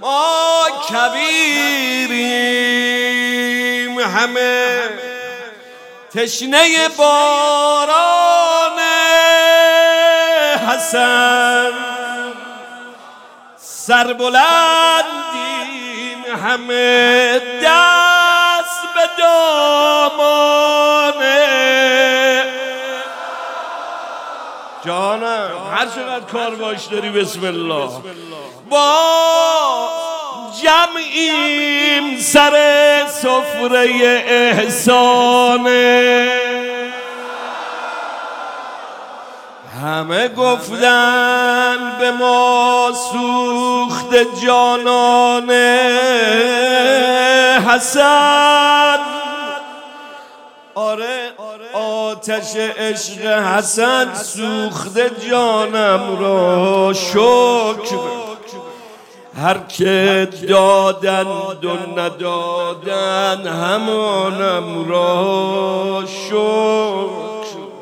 ما کبیریم همه تشنه باران حسن، سربلندیم همه دست به دامان. جانم هر چقدر کار باش داری بسم الله. با جمعیم سر سفره احسان، همه گفتن به ما سوخت جانان حسن. آره آتش عشق حسن سوخت جانم را، شکر هر که دادند و ندادن همانم را، شکر.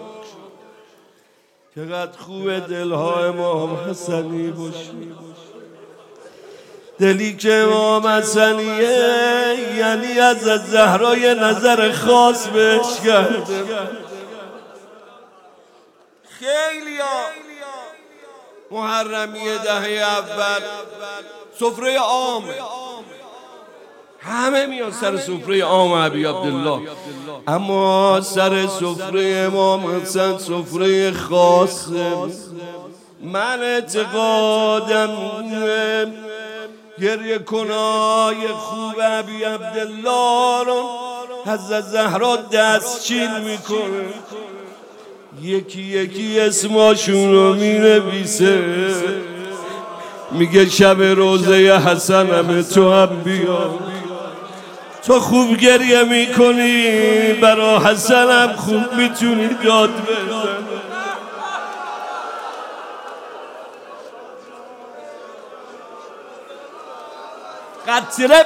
چقدر خوبه دلهای امام حسنی باشی، دلی که امام حسنیه یعنی از زهرا یه نظر خاص بهش کرده. خیلی محرمیه دهه اول سفره عام، همه میان سر سفره عام ابی عبدالله، اما سر سفره امام حسن سفره خاصه. من اعتقادم گریه کنای خوب ابی عبدالله رو حضرت زهرا دستچین میکنه، یکی یکی اسماشون رو مینویسه، میگه شب روزه حسنم تو هم بیا، تو خوب گریه میکنی برا حسنم خوب میتونی داد بزن. قطره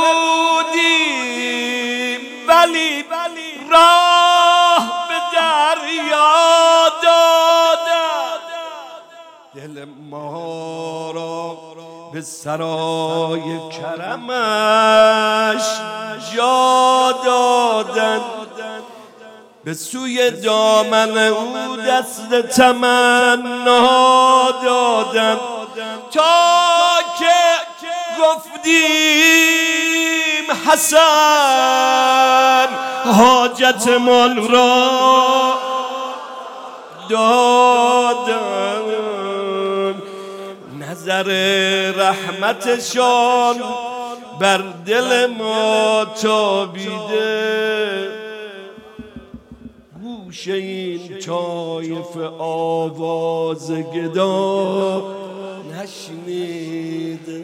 بودیم ولی راه به دریا دادن، دل ما را به سرای کرمش جا دادن، به سوی دامن او دست تمنا دادن، تا که گفتیم حسن حاجتمان را دادن. نظر رحمتشان بر دل ما تابیده، گوش این طایفه آواز گدا نشنیده.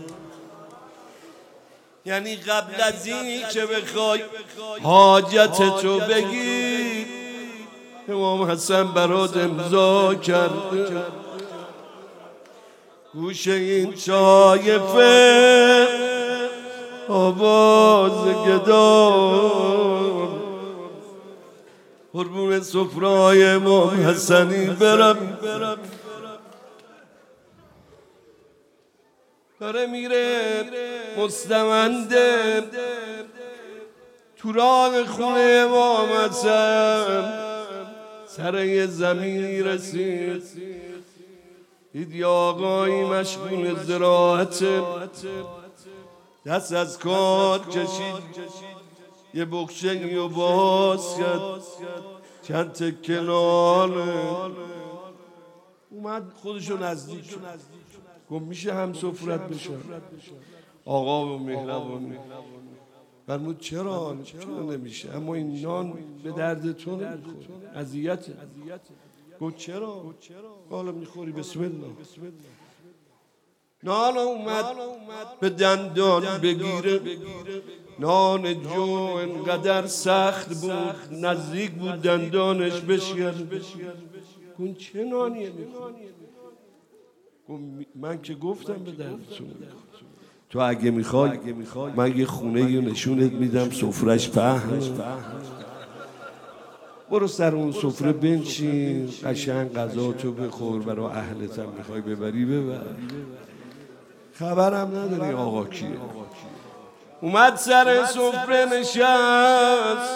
یعنی قبل از این که بخوای حاجت تو بگی امام حسن برات امضا کرده، گوش این طایفه آواز گدا قربون سفره‌های امام حسنی برم. داره میره مستمنده تو راه خونه امام حسن، سر یه زمینی رسید، دید یه آقایی مشغول زراعت، دست از کار کشید، یه بخشه‌ای رو باز کرد، چند تکه نانه، اومد خودشو نزدیک گفت میشه هم سفرت بشم؟ آقا و مهربانی فرمود چرا نمیشه؟ اما این نان به درد تو نمیخوره، اذیته. گفت چرا؟ حالا میخوری بسم الله. نان اومد به دندان بگیره، نان جو انقدر سخت بود نزدیک بود دندانش بشکنه. گفت چه نانیه میخوری؟ من که گفتم به دردتون، تو اگه میخوای من یه خونه رو نشونت میدم سفرش پهن، برو سر اون سفره بنشین قشنگ غذا تو بخور، برای اهلت هم میخوای ببری ببر. خبرم نداری آقا کیه. اومد سر سفره نشست،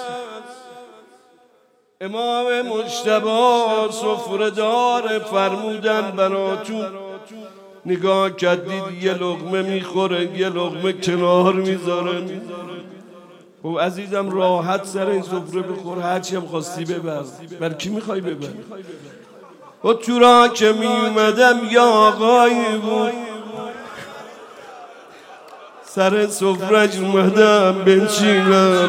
امام مجتبی سفره دار، فرمودن براتون. نگاه کردید یه لقمه میخوره، یه لقمه کنار میذاره. او عزیزم راحت سر این سفره بخور، هرچی هم خواستی ببر. بر کی میخوای ببر؟ و تو را که میومدم یا آقایی بود، سر سفره‌اش اومدم بنشینم.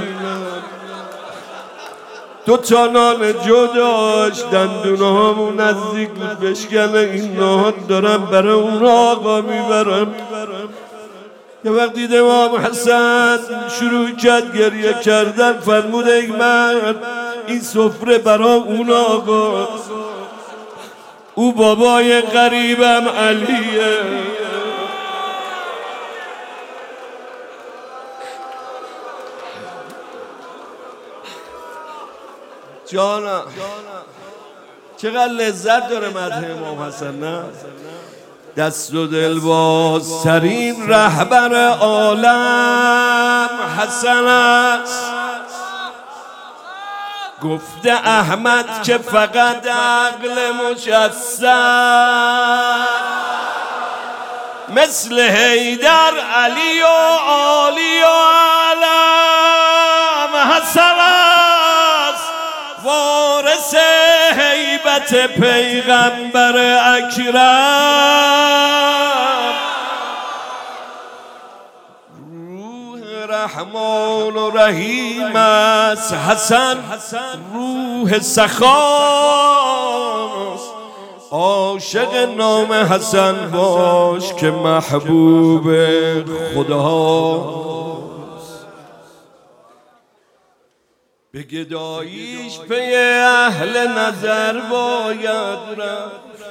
2 تا نان جو داشت، دندونامون نزدیک بود بشکنه. این نان دارم برای اون آقا میبرم. یه وقت دید امام حسن شروع کرد گریه کردن، فرمود ای مرد این سفره برای اون آقا، او بابای غریبم علیه. جانا چقدر لذت داره مدح امام حسن، نه؟ دست و دل بازترین رهبر عالم حسن است. گفته احمد که فقط عقل مجسد، مثل حیدر علی و عالی و علم حسن است. وارث هیبت پیغمبر اکرم، روح رحمان و رحیم است. حسن روح سخاست. عاشق نام حسن باش که محبوب خدا. به گداییش پی اهل نظر باید رفت.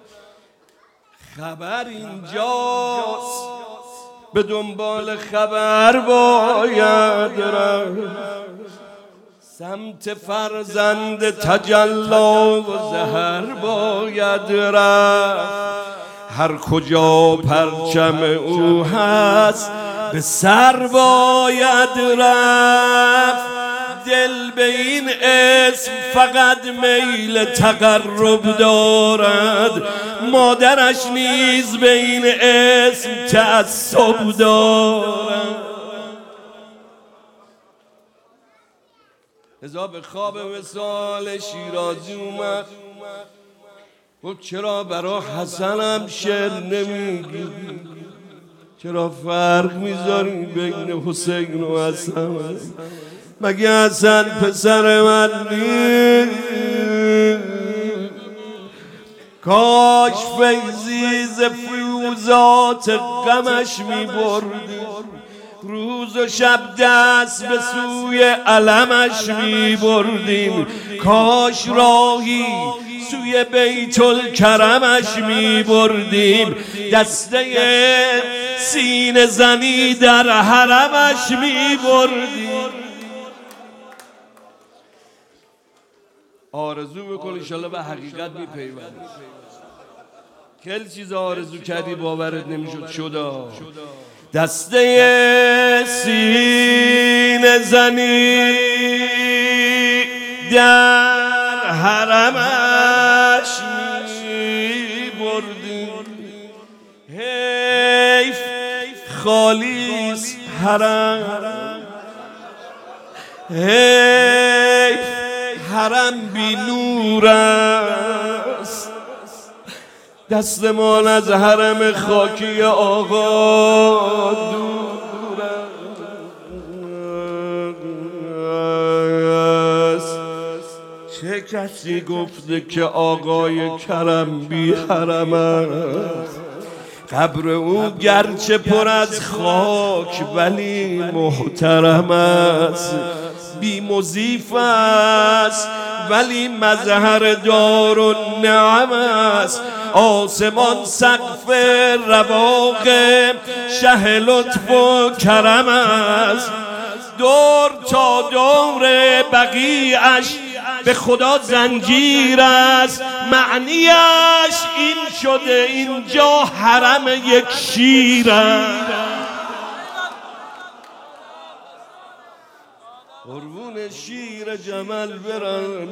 خبر اینجاست، به دنبال خبر باید رفت. سمت فرزند تجلا و زهر باید رفت. هر کجا پرچم او هست به سر باید رفت. دل به این اسم فقط میل تقرب دارد، مادرش نیز به این اسم تعصب دارد. لذا به خواب وصال شیرازی اومد، گفت چرا برا حسنم شعر نمیگی؟ چرا فرق میذاری بین حسین و حسن؟ مگه حسن پسر من نیست؟ کاش فیضی ز فیوزات غمش میبردی، روز و شب دست به سوی علمش میبردیم. کاش راهی سوی بیت الکرمش میبردیم، دسته سینه زنی در حرمش میبردیم. آرزو بکن انشالله به حقیقت میپیوندی. خیلی چیز آرزو کردی باورت نمیشد، شدا. دسته سینه زنی در حرمش میبردیم. حیف خالیس حرم، حیف حرم بی نور است. دستمان از حرم خاکی آقا دور است. چه کسی گفته که آقای کرم بی حرم است؟ قبر او گرچه پر از خاک ولی محترم است. بی مضیف است ولی مظهر دارالنعم است. آسمان سقف رواق شه لطف و کرم است. دور تا دور بقیعش به خدا زنجیر است. معنیش این شده اینجا حرم یک شیر است. قربون شیر جمل برن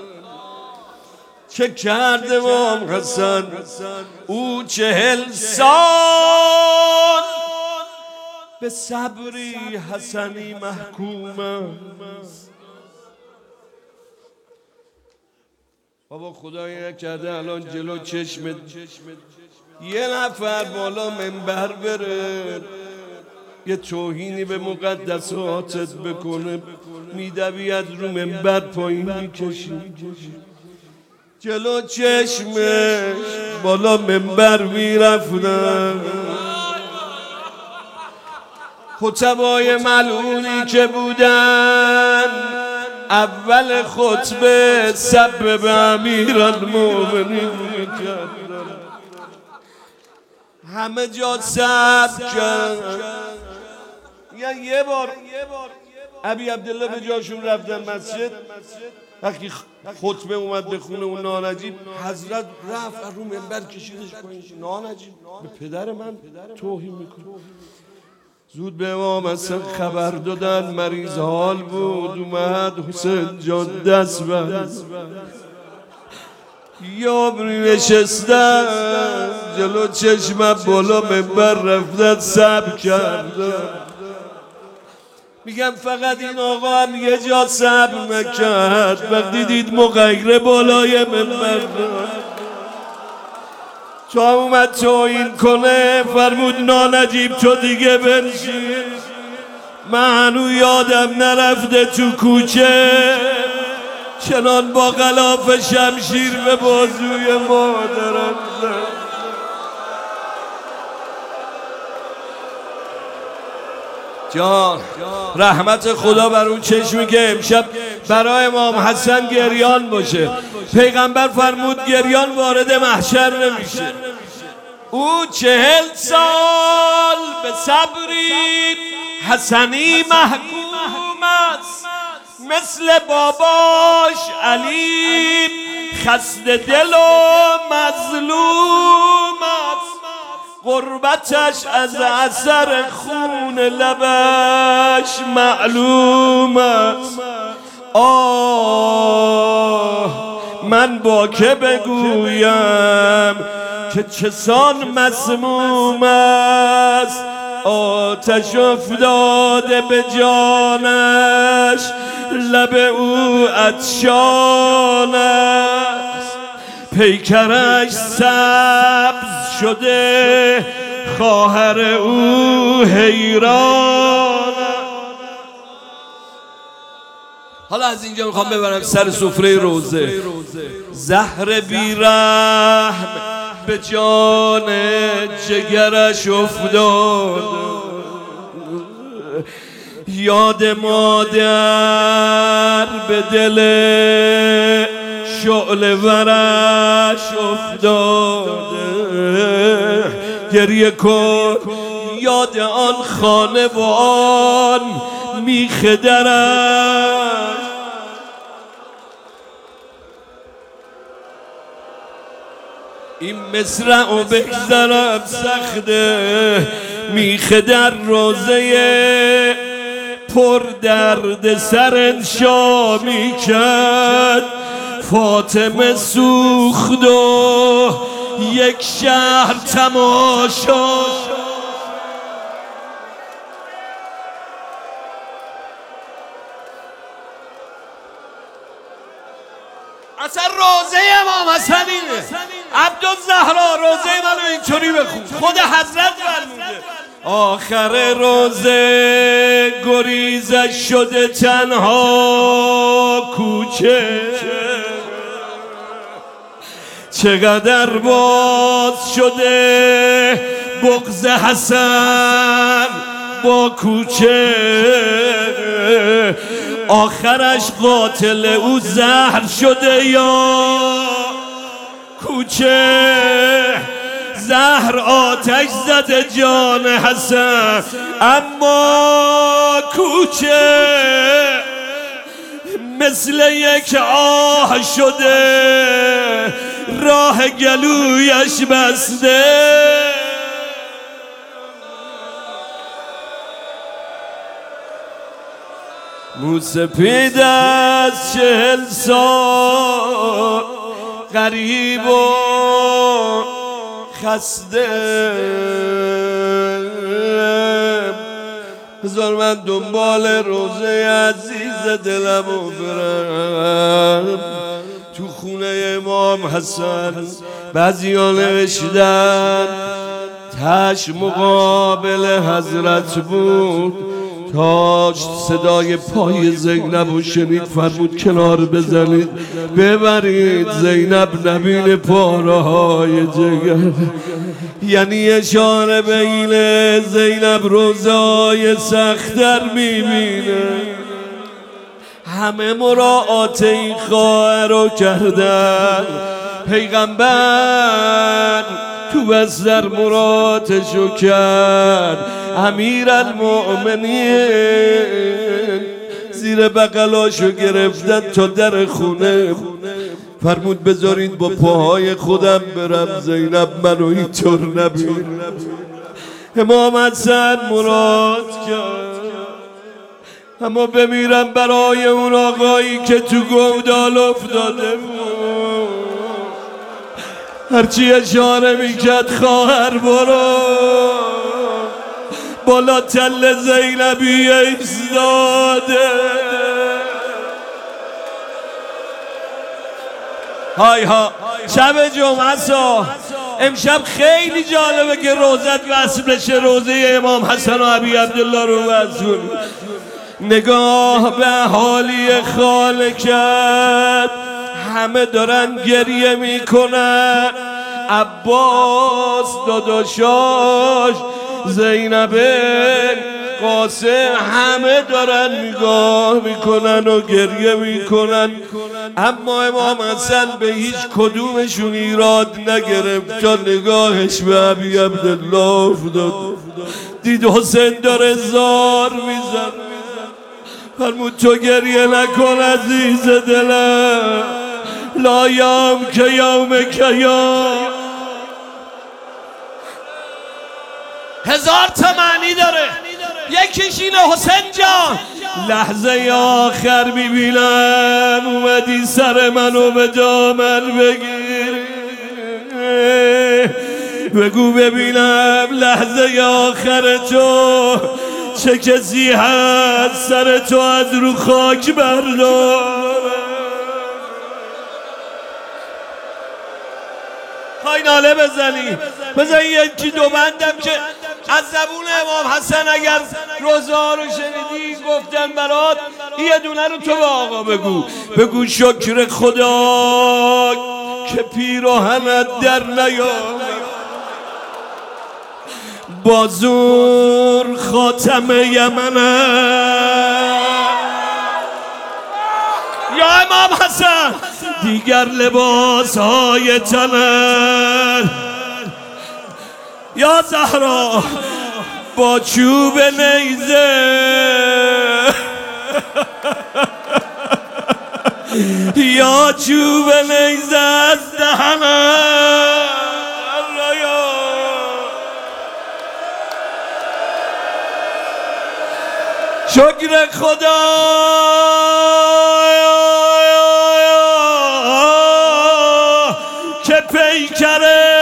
چه کرد امام حسن. او 40 سال به صبری حسنی محکوم است. بابا خدایی نکرده الان جلو چشمت یه نفر بالا منبر بره یه توهینی به مقدساتت بکنه، میدوید رو منبر پایین میکشی. جلو چشمش بالا منبر میرفتن خطبای ملعونی که بودن اول خطبه سب به امیرالمومنین میکردن. همه جا سب کرد. یه بار ابی عبدالله به جاشون رفتن مسجد، وقتی خطبه اومد بخونه اون نانجیب، حضرت رفت رو منبر کشیدش پایین. نانجیب به پدر من توهین میکنه. زود به امام حسن خبر دادن، مریض حال بود، اومد حسین جان دست بند یابری نشستن جلو چشمم بالا منبر رفتن سب کردن. میگم فقط این آقا هم یه جا صبر نکرد، وقتی دید مغیره بالای منبر تا اومد توهین کنه فرمود نانجیب تو دیگه بنشین. من هنو یادم نرفته تو کوچه چنان با غلاف شمشیر به بازوی مادرم زد. جان رحمت خدا بر اون چشمی که امشب برای امام حسن گریان باشه. پیغمبر فرمود گریان وارد محشر نمیشه. او 40 سال به صبری حسنی محکوم است. مثل باباش علی خسته دل و مظلوم است. غربتش از اثر خون لبش معلوم است. من با که بگویم که چسان مسموم است. آتش افتاده به جانش لب او عطشان است. پیکرش سبز شده خواهر او حیران. حالا از اینجا میخوام ببرم سر سفره روزه. زهر بیرحم به جان جگرش افتاد. یاد مادر به دل شعله ورش افتاده. گریه کن یاد آن خانه و آن میخ درش. این مصرع و بگذرم سخته. میخ در روزه پر درد سر انشا میکرد. فاطمه سوخت و یک شهر تماشا. اصلا روزه امام حسن اینه. عبدالزهرا روزه منو اینطوری بخون. خود حضرت فرموده آخر روزه گریزش شده تنها کوچه. چقدر باز شده بغض حسن با کوچه. آخرش قاتل او زهر شده یا کوچه. زهر آتش زده جان حسن اما کوچه مثل یک آه شده راه گلویش بسته. موسپید از 40 سال غریب و خسته. بذار من دنبال روزه عزیز دلمو برم تو خونه امام حسن. بعضیا نوشتن تاش مقابل حضرت بود، تاج صدای پای زینب و شنید فرمود کنار بزنید ببرید زینب نبین پارهای جگر. یعنی اشاره به اینه زینب روزای سختر میبینه. همه مراعات این خواهر رو کردن، پیغمبر تو بستر مراتشو کرد. امیر المؤمنین زیر بغلاشو گرفتن تا در خونه، فرمود بذارید با پاهای خودم برم زینب منو اینطور نبین. امام حسن مراد کرد اما بمیرم برای اون آقایی که تو گودال افتاده بود. هرچی اشاره میکرد خواهر برو بالا تل زینبی ایستاده. های ها شب جمعه سا امشب خیلی جالبه که روزت وصل بشه روزه امام حسن و ابی عبدالله رو وصل. نگاه به حالی خالقت همه دارن گریه میکنن. عباس داداشاش زینب قاسم همه دارن نگاه میکنن و گریه میکنن، اما امام حسن به هیچ کدومشون ایراد نگرفت تا نگاهش به ابی عبدالله افتاد. دید حسین داره زار میزن، فرمود تو گریه نکن عزیز دلم، لا یوم که یوم کیام. هزار تا معنی داره، یکیش اینه حسین جان لحظه آخر میبینم اومدی سر منو به دامن بگیر، بگو ببینم لحظه آخر تو چه کسی هست سر تو از رو خاک بردار. خواهی ناله بزنی بزن یکی دو بندم که از زبون امام حسن اگر روزه ها رو شنیدی گفتن برات یه دونه رو تو به آقا بگو. بگو شکر خدا که پیراهنت در نیامد، با زور خاتم یمنه. یا امام حسن دیگر لباس های تنت، یا زهرا با چوب نیزه، یا چوب نیزه از دهنت. شکر خدا که پیکر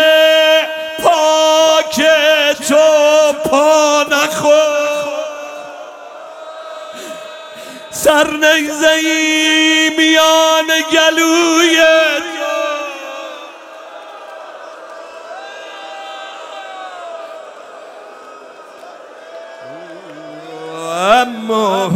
پاک تو پا نخور، سر نیزه‌ای میان گلوی اما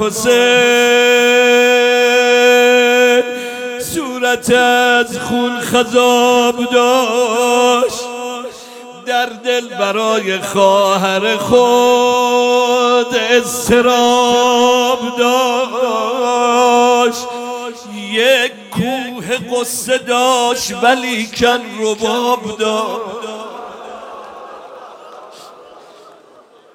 حسین صورت از خون خضاب داشت، در دل برای خواهر خود اضطراب داشت. یک کوه قصه داشت ولیکن رباب داشت.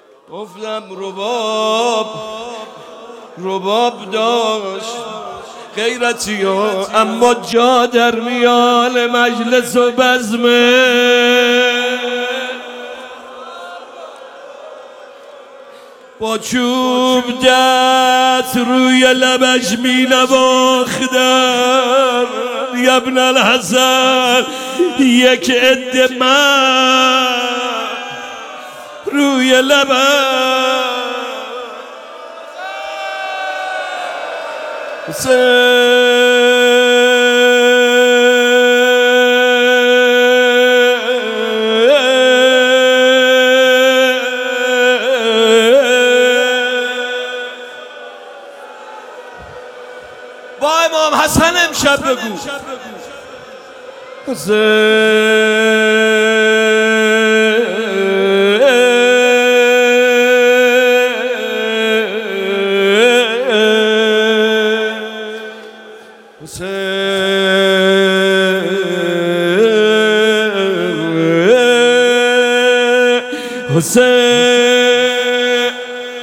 گفتم رباب داشت، غیرتی ها، اما جا در میان مجلس و بزمه با چوب دست روی لبش می نواختن ابن الحسن یک عده من روی لبش با امام حسن امشب بگو حسین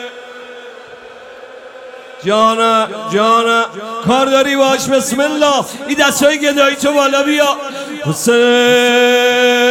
جانا کار داری باش. بسم الله این دستای گدایی تو بالا بیا. حسین